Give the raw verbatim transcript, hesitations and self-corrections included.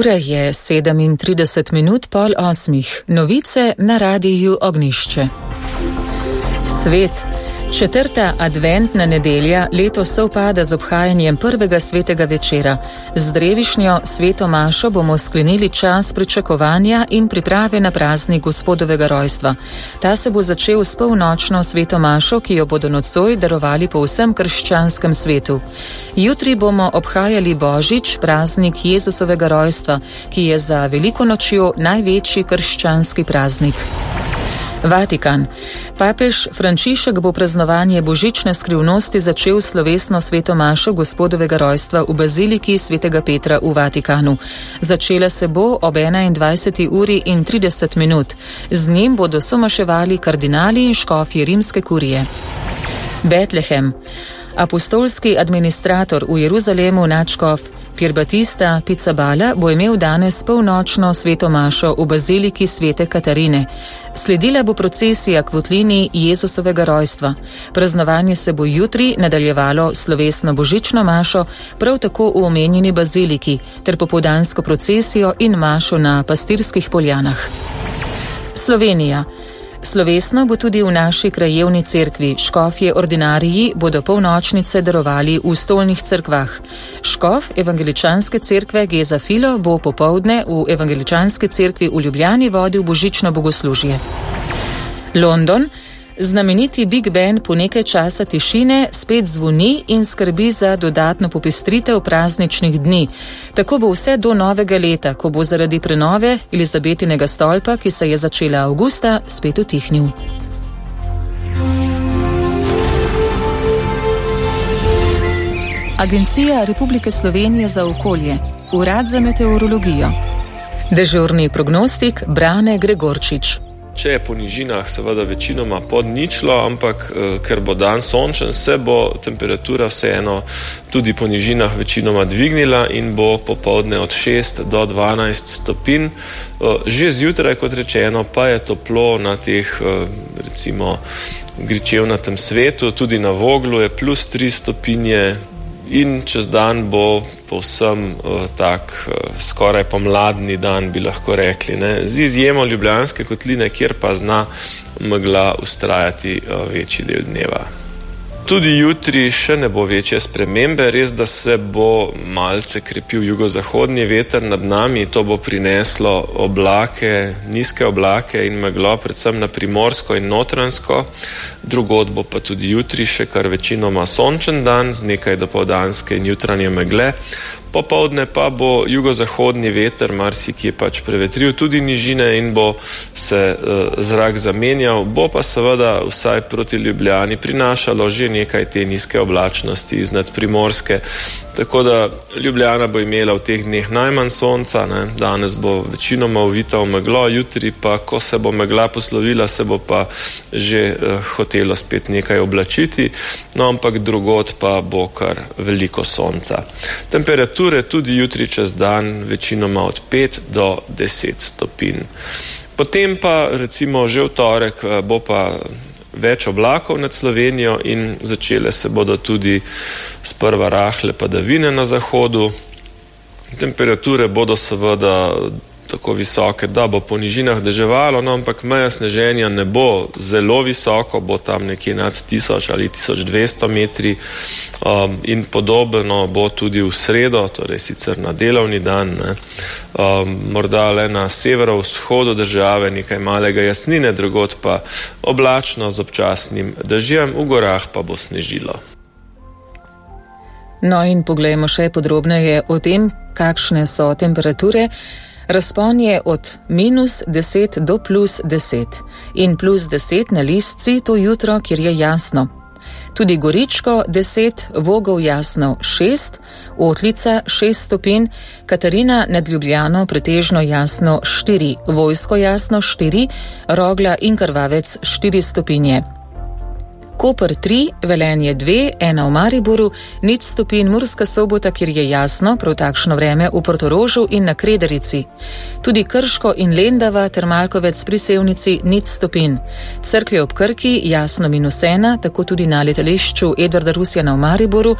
Ura je sedemintrideset minut pol osmih. Novice na radiju Ognjišče. Svet. Četrta adventna nedelja letos sovpada z obhajanjem prvega svetega večera. Z drevišnjo sveto mašo bomo sklenili čas pričakovanja in priprave na praznik Gospodovega rojstva. Ta se bo začel s polnočno sveto mašo, ki jo bodo nocoj darovali po vsem krščanskem svetu. Jutri bomo obhajali Božič, praznik Jezusovega rojstva, ki je za veliko nočjo največji krščanski praznik. Vatikan. Papež Frančišek bo praznovanje božične skrivnosti začel slovesno sveto mašo Gospodovega rojstva v baziliki svetega Petra v Vatikanu. Začela se bo ob enaindvajseti uri in trideset minut. Z njim bodo somaševali kardinali in škofje rimske kurije. Betlehem. Apostolski administrator v Jeruzalemu nadškof Pier Battista Pizzaballa bo imel danes polnočno sveto mašo v baziliki svete Katarine. Sledila bo procesija k votlini Jezusovega rojstva. Praznovanje se bo jutri nadaljevalo slovesno božično mašo, prav tako v omenjeni baziliki, ter popoldansko procesijo in mašo na Pastirskih poljanah. Slovenija. Slovesno bo tudi v naši krajevni cerkvi. Škofje ordinariji bodo polnočnice darovali v stolnih cerkvah. Škof evangeličanske cerkve Geza Filo bo popoldne v evangeličanske cerkvi v Ljubljani vodil božično bogoslužje. London. Znameniti Big Ben po nekaj časa tišine spet zvoni in skrbi za dodatno popestritev prazničnih dni. Tako bo vse do novega leta, ko bo zaradi prenove Elizabetinega stolpa, ki se je začela avgusta, spet utihnil. Agencija Republike Slovenije za okolje. Urad za meteorologijo. Dežurni prognostik Brane Gregorčič. Če je po nižinah seveda večinoma pod ničlo, ampak eh, ker bo dan sončen, se bo temperatura vseeno tudi po nižinah večinoma dvignila in bo popoldne od šest do dvanajst stopinj. Eh, že zjutraj, kot rečeno, pa je toplo na teh eh, recimo gričevnatem svetu, tudi na Voglu je plus tri stopinje. In čez dan bo povsem uh, tak uh, skoraj pomladni dan, bi lahko rekli, ne? Z izjemo Ljubljanske kotline, kjer pa zna megla vztrajati uh, večji del dneva. Tudi jutri še ne bo večje spremembe, res da se bo malce krepil jugozahodni veter nad nami, to bo prineslo oblake, nizke oblake in meglo, predvsem na Primorsko in Notranjsko. Drugod bo pa tudi jutri še kar večinoma sončen dan z nekaj dopoldanske in jutranje megle. Popoldne pa bo jugozahodni veter marsikje pač prevetril tudi nižine in bo se uh, zrak zamenjal, bo pa seveda vsaj proti Ljubljani prinašalo že nekaj te nizke oblačnosti iznad Primorske. Tako da Ljubljana bo imela v teh dneh najmanj sonca, ne? Danes bo večinoma ovita v meglo, jutri pa, ko se bo megla poslovila, se bo pa že uh, hotelo spet nekaj oblačiti, no ampak drugod pa bo kar veliko sonca. Temperatura tudi jutri čez dan večinoma od pet do deset stopinj. Potem pa recimo že v torek bo pa več oblakov nad Slovenijo in začele se bodo tudi sprva rahle padavine na zahodu. Temperature bodo seveda tako visoke, da bo po nižinah deževalo, no ampak meja sneženja ne bo zelo visoko, bo tam nekje nad tisoč ali tisoč dvesto metri um, in podobno bo tudi v sredo, torej sicer na delovni dan, ne. Um, morda le na severovzhodu države nekaj malega jasnine, drugod pa oblačno z občasnim dežjem, v gorah pa bo snežilo. No in poglejmo še podrobneje o tem, kakšne so temperature. Razpon je od minus deset do plus deset in plus deset na Listci to jutro, kjer je jasno. Tudi Goričko deset, Vogel jasno šest, Otlica šest stopinj, Katarina nad Ljubljano pretežno jasno štiri, Vojsko jasno štiri, Rogla in Krvavec štiri stopinje. Koper tri, Velenje dve, ena v Mariboru, nič stopinj Murska Sobota, kjer je jasno, prav takšno vreme v Portorožu in na Kredarici. Tudi Krško in Lendava ter Malkovec pri Sevnici nič stopinj. Cerklje ob Krki jasno minus ena, tako tudi na letališču Edvarda Rusjana v Mariboru,